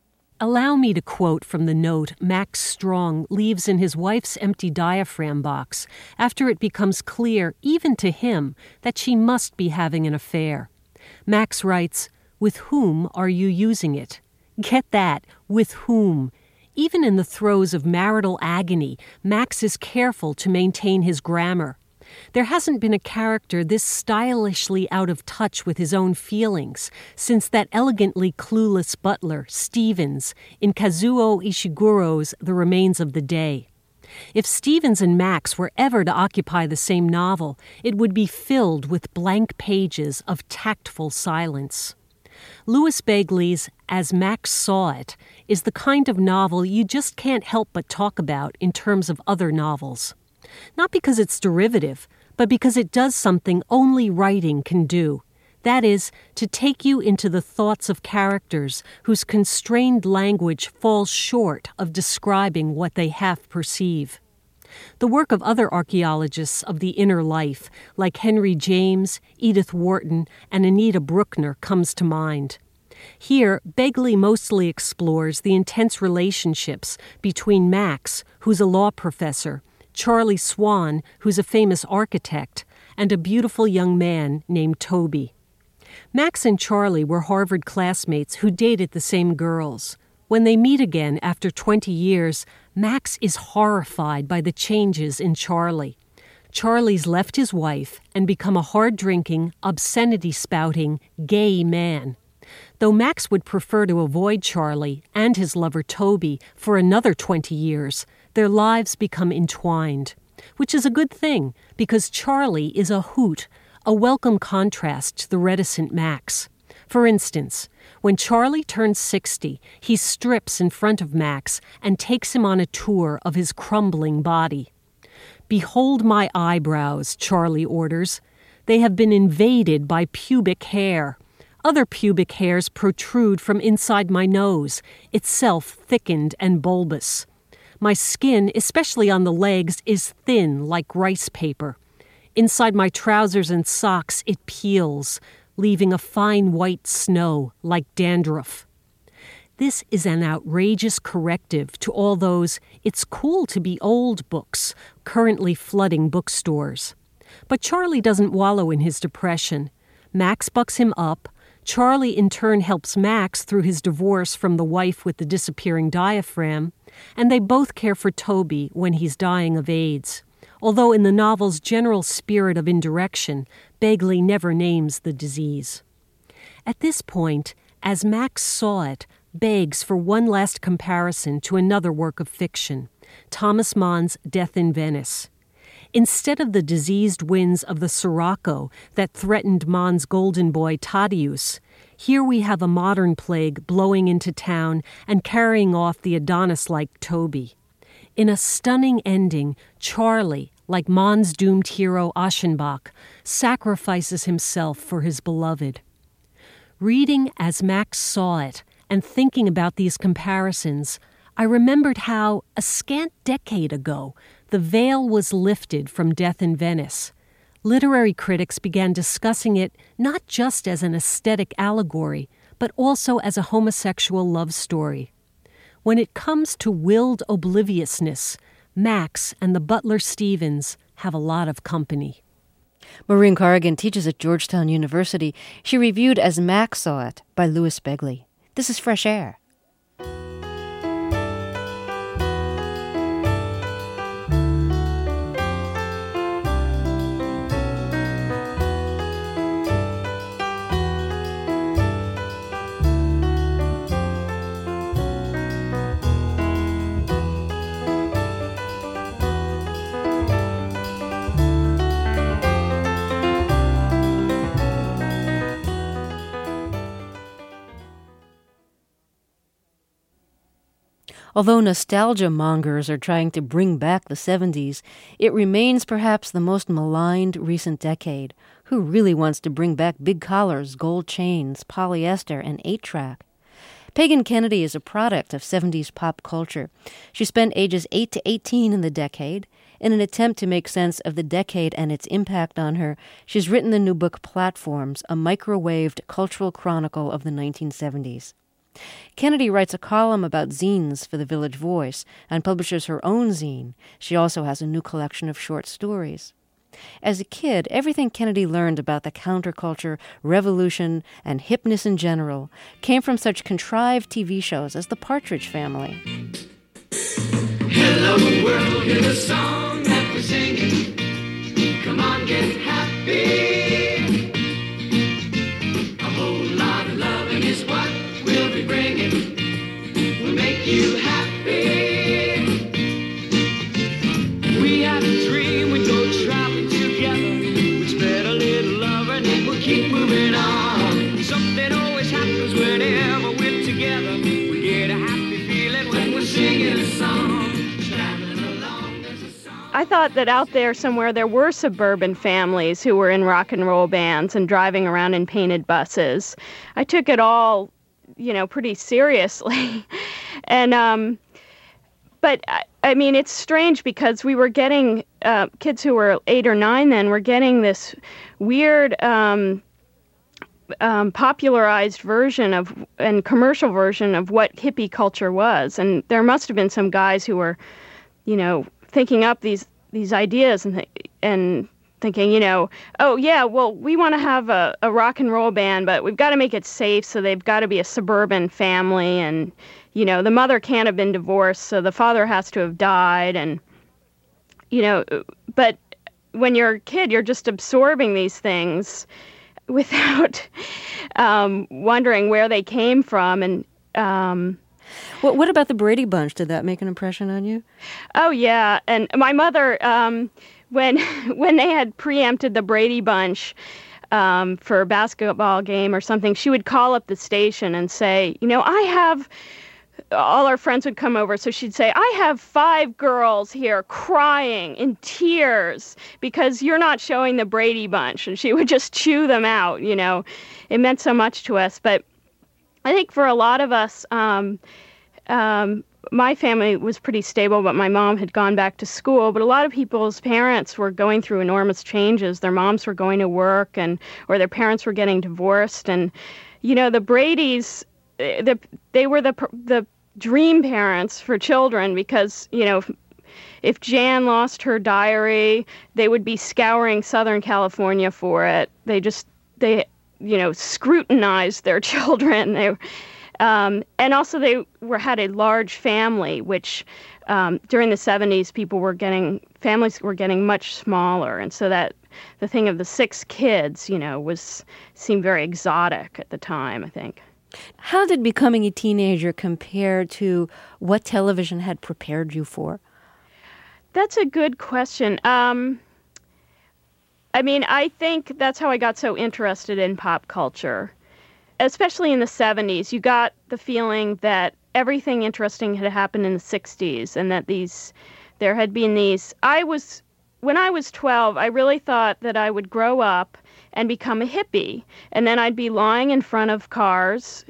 Speaker 14: Allow me to quote from the note Max Strong leaves in his wife's empty diaphragm box after it becomes clear, even to him, that she must be having an affair. Max writes, "With whom are you using it?" Get that, with whom. Even in the throes of marital agony, Max is careful to maintain his grammar. There hasn't been a character this stylishly out of touch with his own feelings since that elegantly clueless butler, Stevens, in Kazuo Ishiguro's The Remains of the Day. If Stevens and Max were ever to occupy the same novel, it would be filled with blank pages of tactful silence. Louis Begley's As Max Saw It is the kind of novel you just can't help but talk about in terms of other novels. Not because it's derivative, but because it does something only writing can do. That is, to take you into the thoughts of characters whose constrained language falls short of describing what they half perceive. The work of other archaeologists of the inner life, like Henry James, Edith Wharton, and Anita Brookner, comes to mind. Here, Begley mostly explores the intense relationships between Max, who's a law professor, Charlie Swan, who's a famous architect, and a beautiful young man named Toby. Max and Charlie were Harvard classmates who dated the same girls. When they meet again after 20 years, Max is horrified by the changes in Charlie. Charlie's left his wife and become a hard-drinking, obscenity-spouting, gay man. Though Max would prefer to avoid Charlie and his lover Toby for another 20 years, their lives become entwined. Which is a good thing, because Charlie is a hoot, a welcome contrast to the reticent Max. For instance, when Charlie turns 60, he strips in front of Max and takes him on a tour of his crumbling body. "Behold my eyebrows," Charlie orders. "They have been invaded by pubic hair. Other pubic hairs protrude from inside my nose, itself thickened and bulbous. My skin, especially on the legs, is thin like rice paper. Inside my trousers and socks it peels, leaving a fine white snow like dandruff." This is an outrageous corrective to all those "it's cool to be old" books currently flooding bookstores. But Charlie doesn't wallow in his depression. Max bucks him up. Charlie in turn helps Max through his divorce from the wife with the disappearing diaphragm, and they both care for Toby when he's dying of AIDS. Although in the novel's general spirit of indirection, Begley never names the disease. At this point, As Max Saw It begs for one last comparison to another work of fiction, Thomas Mann's Death in Venice. Instead of the diseased winds of the Sirocco that threatened Mann's golden boy Taddeus, here we have a modern plague blowing into town and carrying off the Adonis-like Toby. In a stunning ending, Charlie, like Mann's doomed hero Aschenbach, sacrifices himself for his beloved. Reading As Max Saw It and thinking about these comparisons, I remembered how, a scant decade ago, the veil was lifted from Death in Venice. Literary critics began discussing it not just as an aesthetic allegory, but also as a homosexual love story. When it comes to willed obliviousness, Max and the butler Stevens have a lot of company.
Speaker 1: Maureen Corrigan teaches at Georgetown University. She reviewed As Max Saw It by Louis Begley. This is Fresh Air. Although nostalgia mongers are trying to bring back the 70s, it remains perhaps the most maligned recent decade. Who really wants to bring back big collars, gold chains, polyester, and 8-track? Pagan Kennedy is a product of 70s pop culture. She spent ages 8 to 18 in the decade. In an attempt to make sense of the decade and its impact on her, she's written the new book Platforms, a microwaved cultural chronicle of the 1970s. Kennedy writes a column about zines for the Village Voice and publishes her own zine. She also has a new collection of short stories. As a kid, everything Kennedy learned about the counterculture, revolution, and hipness in general came from such contrived TV shows as The Partridge Family.
Speaker 15: Hello world, hear the song that we're singing. Come on, get happy. A whole lot of loving is what we'll be bringing. We'll make you happy. We had a dream we'd go traveling together. We'd spread a little love and then we'll keep moving on. Something always happens whenever we're together. We get a happy feeling when we're singing a song.
Speaker 16: I thought that out there somewhere there were suburban families who were in rock and roll bands and driving around in painted buses. I took it all, pretty seriously. And, but I mean, it's strange because we were getting, kids who were 8 or 9 then were getting this weird, popularized version of, and commercial version of what hippie culture was. And there must have been some guys who were, thinking up these ideas and thinking, oh yeah, well, we want to have a rock and roll band, but we've got to make it safe, so they've got to be a suburban family, and the mother can't have been divorced, so the father has to have died, and but when you're a kid, you're just absorbing these things without wondering where they came from, and
Speaker 1: what about the Brady Bunch? Did that make an impression on you?
Speaker 16: Oh, yeah. And my mother, when they had preempted the Brady Bunch for a basketball game or something, she would call up the station and say, all our friends would come over, so she'd say, I have 5 girls here crying in tears because you're not showing the Brady Bunch. And she would just chew them out, It meant so much to us. But I think for a lot of us, my family was pretty stable, but my mom had gone back to school. But a lot of people's parents were going through enormous changes. Their moms were going to work, or their parents were getting divorced. And, the Bradys, they were the dream parents for children because, if Jan lost her diary, they would be scouring Southern California for it. They scrutinized their children. And also they had a large family, which during the 70s, families were getting much smaller. And so that the thing of the 6 kids, seemed very exotic at the time, I think.
Speaker 1: How did becoming a teenager compare to what television had prepared you for?
Speaker 16: That's a good question. I think that's how I got so interested in pop culture. Especially in the 70s, you got the feeling that everything interesting had happened in the 60s and that there had been these... When I was 12, I really thought that I would grow up and become a hippie. And then I'd be lying in front of cars,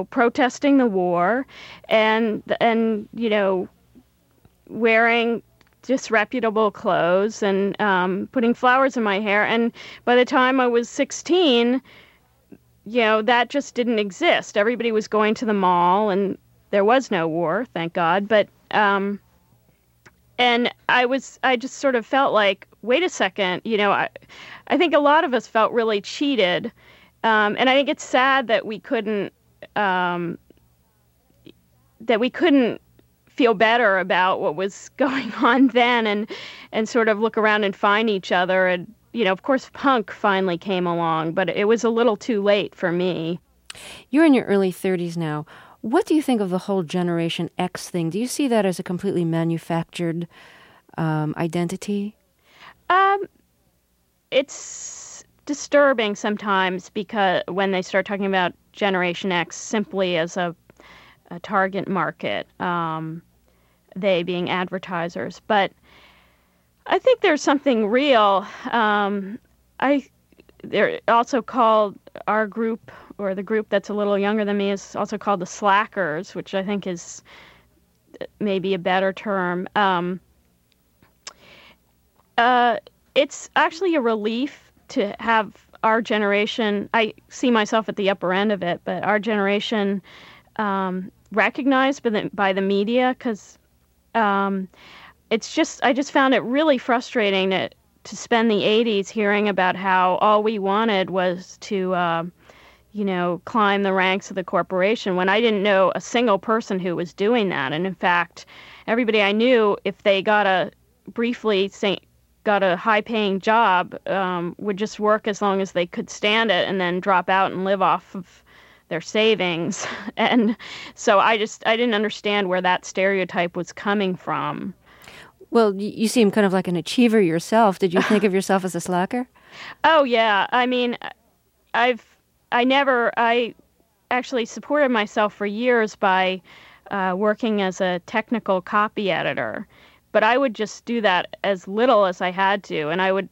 Speaker 16: protesting the war and wearing disreputable clothes and putting flowers in my hair. And by the time I was 16, that just didn't exist. Everybody was going to the mall, and there was no war, thank God. But and I just sort of felt like, wait a second, I think a lot of us felt really cheated, and I think it's sad that we couldn't feel better about what was going on then, and sort of look around and find each other. And of course, punk finally came along, but it was a little too late for me.
Speaker 1: You're in your early 30s now. What do you think of the whole Generation X thing? Do you see that as a completely manufactured identity?
Speaker 16: It's disturbing sometimes, because when they start talking about Generation X simply as a target market, they being advertisers. But I think there's something real. They're also called, our group, or the group that's a little younger than me, is also called the Slackers, which I think is maybe a better term. It's actually a relief to have our generation, I see myself at the upper end of it, but our generation recognized by the media, because I just found it really frustrating to spend the 80s hearing about how all we wanted was to climb the ranks of the corporation, when I didn't know a single person who was doing that. And in fact, everybody I knew, if they got a high-paying job, would just work as long as they could stand it and then drop out and live off of their savings. And so I didn't understand where that stereotype was coming from.
Speaker 1: Well, you seem kind of like an achiever yourself. Did you think of yourself as a slacker?
Speaker 16: Oh, yeah. I mean, I actually supported myself for years by working as a technical copy editor. But I would just do that as little as I had to. And I would,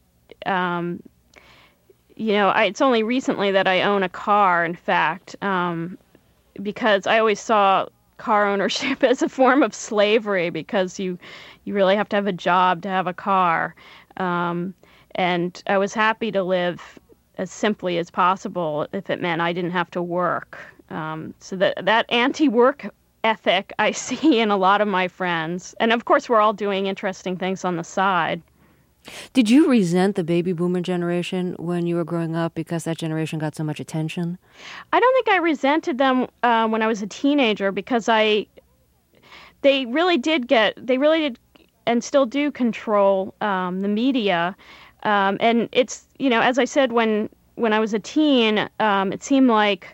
Speaker 16: it's only recently that I own a car, in fact, because I always saw car ownership as a form of slavery, because you really have to have a job to have a car. And I was happy to live as simply as possible if it meant I didn't have to work. So that anti-work ethic I see in a lot of my friends. And of course, we're all doing interesting things on the side.
Speaker 1: Did you resent the baby boomer generation when you were growing up because that generation got so much attention?
Speaker 16: I don't think I resented them when I was a teenager, because they really did and still do control the media. And it's, as I said, when I was a teen, it seemed like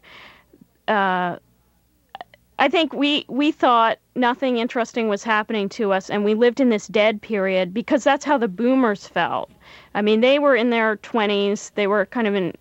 Speaker 16: I think we thought nothing interesting was happening to us, and we lived in this dead period, because that's how the boomers felt. I mean, they were in their 20s, they were kind of in,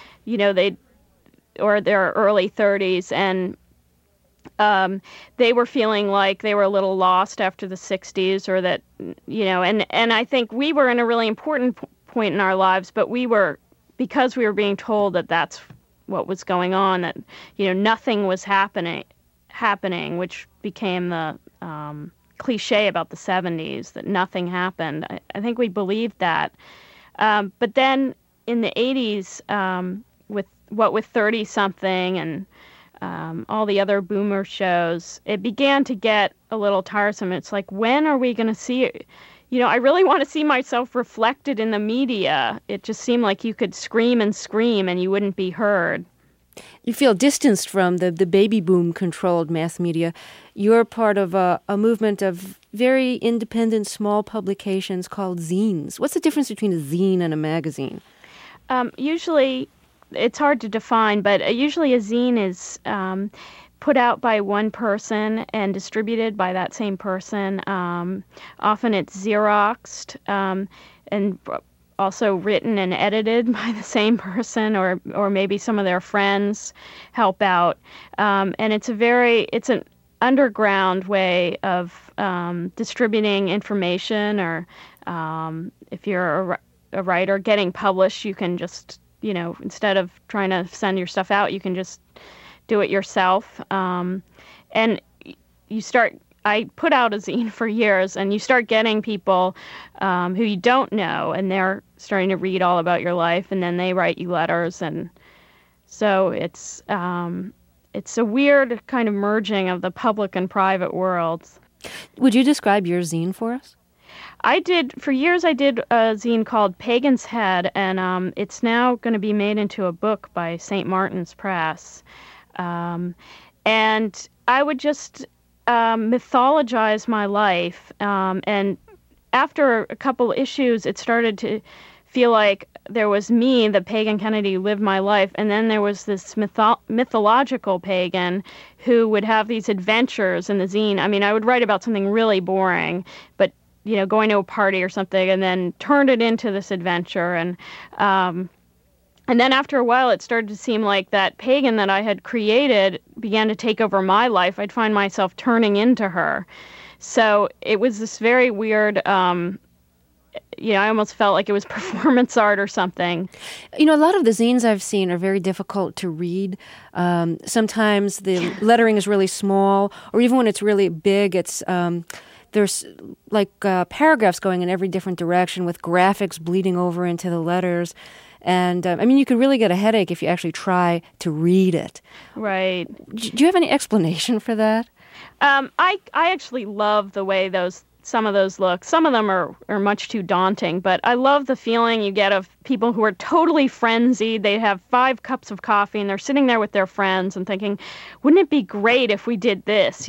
Speaker 16: or their early 30s, and they were feeling like they were a little lost after the 60s, or that, and I think we were in a really important point in our lives, but because we were being told that that's what was going on, that, nothing was happening, which became the cliche about the 70s, that nothing happened. I think we believed that. But then in the 80s, with 30-something and all the other boomer shows, it began to get a little tiresome. It's like, when are we going to see it? I really want to see myself reflected in the media. It just seemed like you could scream and scream and you wouldn't be heard.
Speaker 1: You feel distanced from the baby boom-controlled mass media. You're part of a movement of very independent, small publications called zines. What's the difference between a zine and a magazine?
Speaker 16: Usually, it's hard to define, but usually a zine is put out by one person and distributed by that same person. Often it's Xeroxed and also written and edited by the same person, or maybe some of their friends help out. And it's an underground way of distributing information, or if you're a writer getting published, you can just, instead of trying to send your stuff out, you can just do it yourself. And you start I put out a zine for years, and you start getting people who you don't know, and they're starting to read all about your life, and then they write you letters, and so it's a weird kind of merging of the public and private worlds.
Speaker 1: Would you describe your zine for us?
Speaker 16: For years I did a zine called Pagan's Head, and it's now going to be made into a book by St. Martin's Press. And I would just mythologize my life, and after a couple issues, it started to feel like there was me, the Pagan Kennedy, who lived my life, and then there was this mythological pagan who would have these adventures in the zine. I mean, I would write about something really boring, but going to a party or something, and then turned it into this adventure. And then after a while, it started to seem like that pagan that I had created began to take over my life. I'd find myself turning into her. So it was this very weird, I almost felt like it was performance art or something.
Speaker 1: A lot of the zines I've seen are very difficult to read. Sometimes the lettering is really small, or even when it's really big, it's there's paragraphs going in every different direction with graphics bleeding over into the letters. And, you can really get a headache if you actually try to read it.
Speaker 16: Right.
Speaker 1: Do you have any explanation for that?
Speaker 16: I actually love the way some of those look. Some of them are much too daunting, but I love the feeling you get of people who are totally frenzied. They have 5 cups of coffee, and they're sitting there with their friends and thinking, wouldn't it be great if we did this,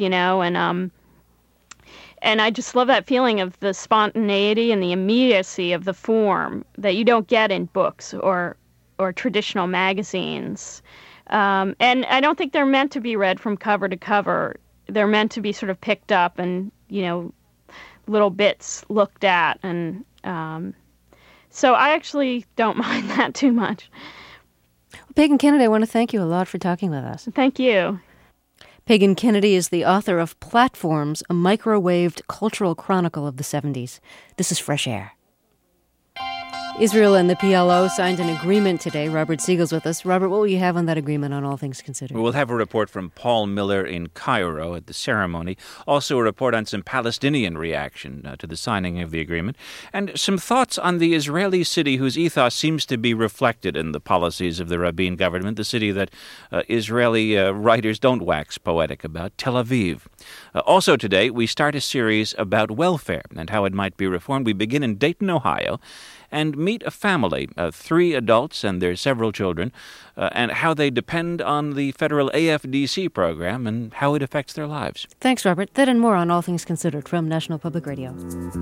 Speaker 16: And I just love that feeling of the spontaneity and the immediacy of the form that you don't get in books or traditional magazines. And I don't think they're meant to be read from cover to cover. They're meant to be sort of picked up and, little bits looked at. And so I actually don't mind that too much.
Speaker 1: Well, Pagan Kennedy, I want to thank you a lot for talking with us.
Speaker 16: Thank you.
Speaker 1: Pagan Kennedy is the author of Platforms, a microwaved cultural chronicle of the 70s. This is Fresh Air. Israel and the PLO signed an agreement today. Robert Siegel's with us. Robert, what will you have on that agreement on All Things Considered?
Speaker 17: We'll have a report from Paul Miller in Cairo at the ceremony. Also a report on some Palestinian reaction to the signing of the agreement. And some thoughts on the Israeli city whose ethos seems to be reflected in the policies of the Rabin government, the city that Israeli writers don't wax poetic about, Tel Aviv. Also today, we start a series about welfare and how it might be reformed. We begin in Dayton, Ohio, and meet a family, 3 adults and their several children, and how they depend on the federal AFDC program and how it affects their lives.
Speaker 1: Thanks, Robert. That and more on All Things Considered from National Public Radio.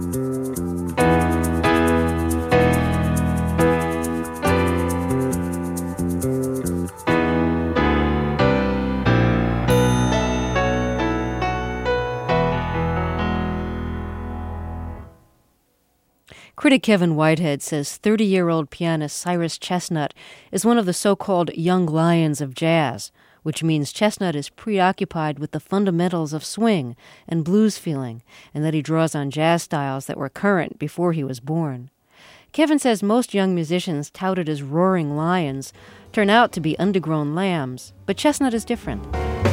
Speaker 1: Critic Kevin Whitehead says 30-year-old pianist Cyrus Chestnut is one of the so-called young lions of jazz, which means Chestnut is preoccupied with the fundamentals of swing and blues feeling, and that he draws on jazz styles that were current before he was born. Kevin says most young musicians touted as roaring lions turn out to be undergrown lambs, but Chestnut is different.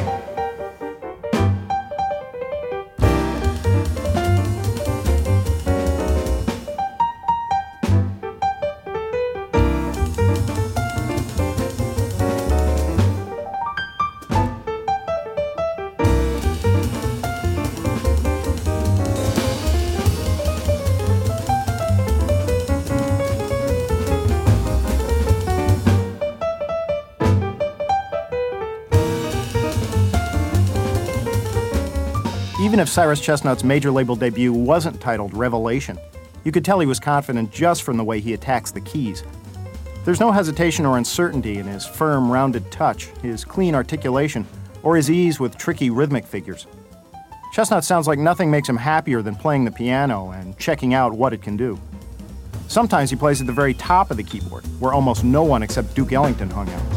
Speaker 18: Even if Cyrus Chestnut's major label debut wasn't titled Revelation, you could tell he was confident just from the way he attacks the keys. There's no hesitation or uncertainty in his firm, rounded touch, his clean articulation, or his ease with tricky rhythmic figures. Chestnut sounds like nothing makes him happier than playing the piano and checking out what it can do. Sometimes he plays at the very top of the keyboard, where almost no one except Duke Ellington hung out.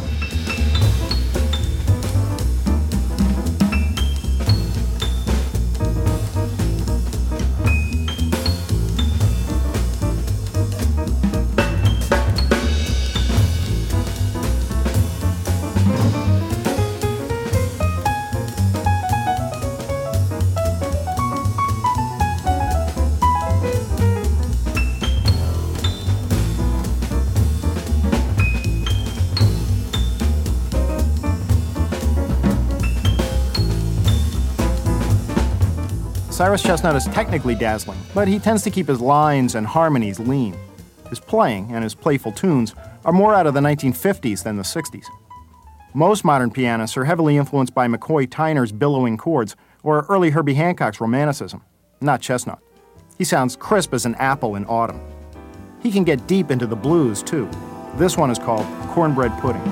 Speaker 18: Cyrus Chestnut is technically dazzling, but he tends to keep his lines and harmonies lean. His playing and his playful tunes are more out of the 1950s than the 60s. Most modern pianists are heavily influenced by McCoy Tyner's billowing chords or early Herbie Hancock's romanticism, not Chestnut. He sounds crisp as an apple in autumn. He can get deep into the blues, too. This one is called Cornbread Pudding.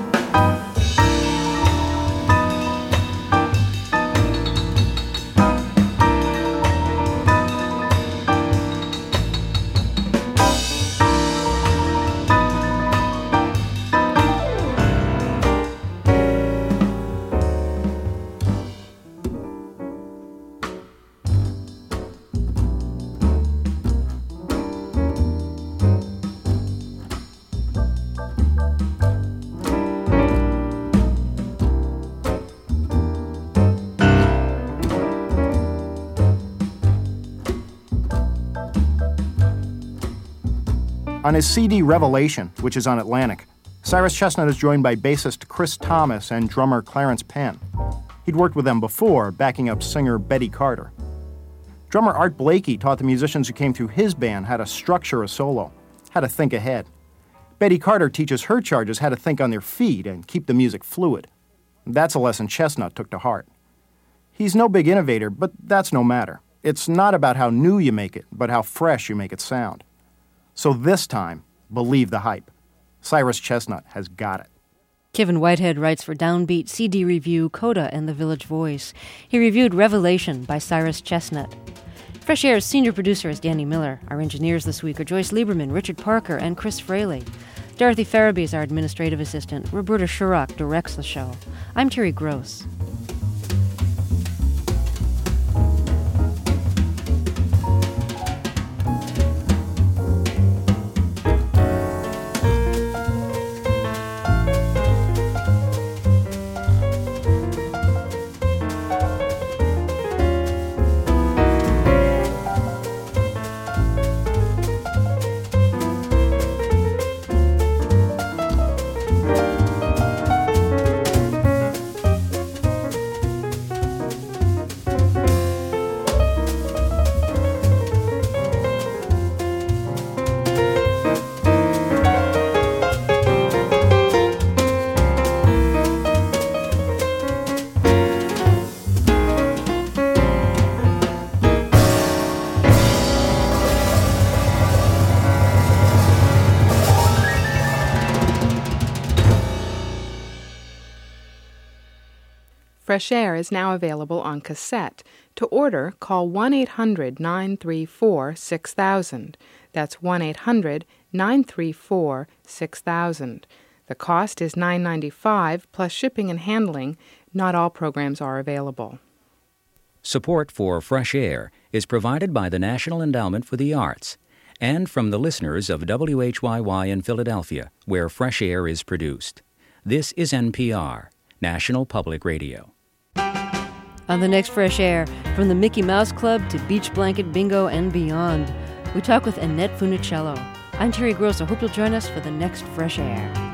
Speaker 18: On his CD Revelation, which is on Atlantic, Cyrus Chestnut is joined by bassist Chris Thomas and drummer Clarence Penn. He'd worked with them before, backing up singer Betty Carter. Drummer Art Blakey taught the musicians who came through his band how to structure a solo, how to think ahead. Betty Carter teaches her charges how to think on their feet and keep the music fluid. That's a lesson Chestnut took to heart. He's no big innovator, but that's no matter. It's not about how new you make it, but how fresh you make it sound. So this time, believe the hype. Cyrus Chestnut has got it.
Speaker 1: Kevin Whitehead writes for Downbeat, CD Review, Coda, and The Village Voice. He reviewed Revelation by Cyrus Chestnut. Fresh Air's senior producer is Danny Miller. Our engineers this week are Joyce Lieberman, Richard Parker, and Chris Fraley. Dorothy Farabee is our administrative assistant. Roberta Shurock directs the show. I'm Terry Gross.
Speaker 19: Fresh Air is now available on cassette. To order, call 1-800-934-6000. That's 1-800-934-6000. The cost is $9.95 plus shipping and handling. Not all programs are available.
Speaker 9: Support for Fresh Air is provided by the National Endowment for the Arts and from the listeners of WHYY in Philadelphia, where Fresh Air is produced. This is NPR, National Public Radio.
Speaker 1: On the next Fresh Air, from the Mickey Mouse Club to Beach Blanket Bingo and beyond, we talk with Annette Funicello. I'm Terry Gross. I hope you'll join us for the next Fresh Air.